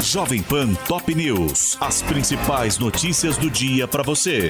Jovem Pan Top News. As principais notícias do dia para você.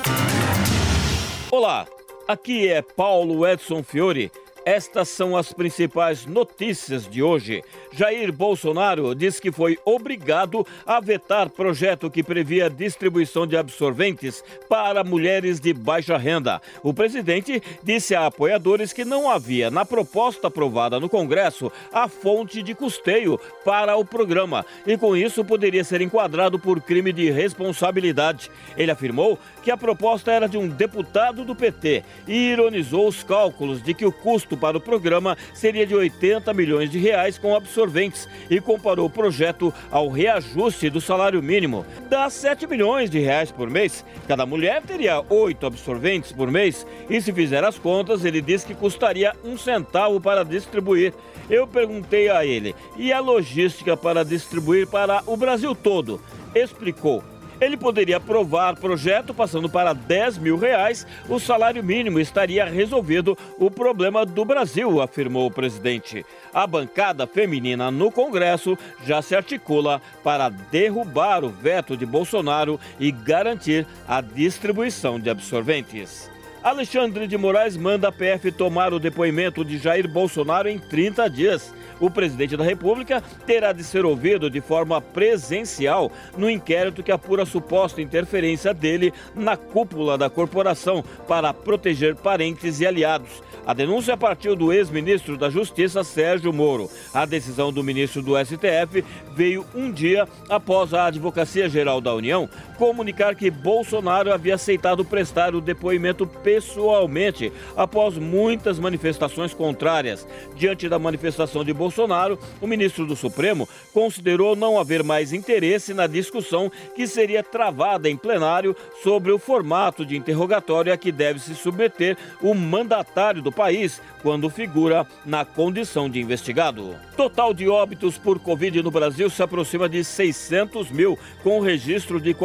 Olá, aqui é Paulo Edson Fiore. Estas são as principais notícias de hoje. Jair Bolsonaro diz que foi obrigado a vetar projeto que previa a distribuição de absorventes para mulheres de baixa renda. O presidente disse a apoiadores que não havia, na proposta aprovada no Congresso, a fonte de custeio para o programa e, com isso, poderia ser enquadrado por crime de responsabilidade. Ele afirmou que a proposta era de um deputado do PT e ironizou os cálculos de que o custo para o programa seria de 80 milhões de reais com absorventes e comparou o projeto ao reajuste do salário mínimo. Dá 7 milhões de reais por mês. Cada mulher teria 8 absorventes por mês e, se fizer as contas, ele diz que custaria 1 centavo para distribuir. Eu perguntei a ele, e a logística para distribuir para o Brasil todo? Explicou. Ele poderia aprovar projeto passando para 10 mil reais, o salário mínimo estaria resolvido o problema do Brasil, afirmou o presidente. A bancada feminina no Congresso já se articula para derrubar o veto de Bolsonaro e garantir a distribuição de absorventes. Alexandre de Moraes manda a PF tomar o depoimento de Jair Bolsonaro em 30 dias. O presidente da República terá de ser ouvido de forma presencial no inquérito que apura a suposta interferência dele na cúpula da corporação para proteger parentes e aliados. A denúncia partiu do ex-ministro da Justiça, Sérgio Moro. A decisão do ministro do STF veio um dia após a Advocacia Geral da União comunicar que Bolsonaro havia aceitado prestar o depoimento pessoalmente após muitas manifestações contrárias. Diante da manifestação de Bolsonaro, o ministro do Supremo considerou não haver mais interesse na discussão que seria travada em plenário sobre o formato de interrogatório a que deve se submeter o mandatário do país quando figura na condição de investigado. Total de óbitos por Covid no Brasil se aproxima de 600 mil, com registro de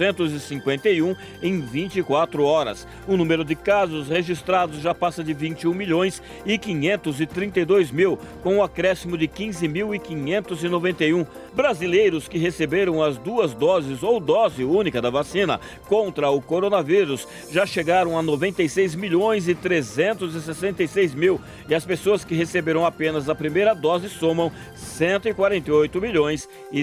451 em 24 horas. O número de casos registrados já passa de 21 milhões e 532 mil, com um acréscimo de 15.591. Brasileiros que receberam as 2 doses ou dose única da vacina contra o coronavírus já chegaram a 96 milhões e 366 mil, e as pessoas que receberam apenas a primeira dose somam 148 milhões e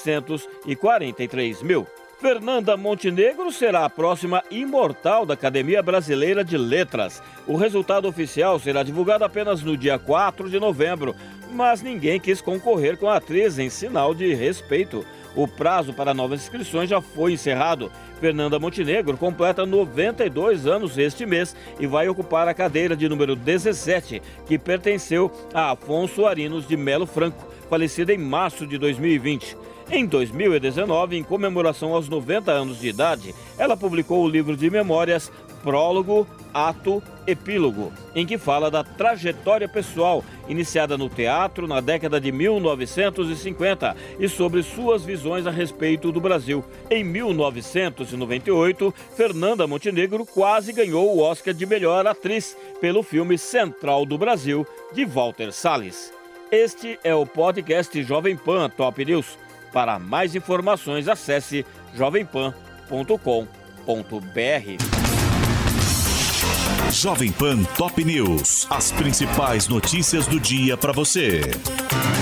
743 mil. Fernanda Montenegro será a próxima imortal da Academia Brasileira de Letras. O resultado oficial será divulgado apenas no dia 4 de novembro, mas ninguém quis concorrer com a atriz em sinal de respeito. O prazo para novas inscrições já foi encerrado. Fernanda Montenegro completa 92 anos este mês e vai ocupar a cadeira de número 17, que pertenceu a Afonso Arinos de Melo Franco, falecido em março de 2020. Em 2019, em comemoração aos 90 anos de idade, ela publicou o livro de memórias Prólogo, Ato, Epílogo, em que fala da trajetória pessoal iniciada no teatro na década de 1950 e sobre suas visões a respeito do Brasil. Em 1998, Fernanda Montenegro quase ganhou o Oscar de melhor atriz pelo filme Central do Brasil, de Walter Salles. Este é o podcast Jovem Pan Top News. Para mais informações, acesse jovempan.com.br. Jovem Pan Top News. As principais notícias do dia para você.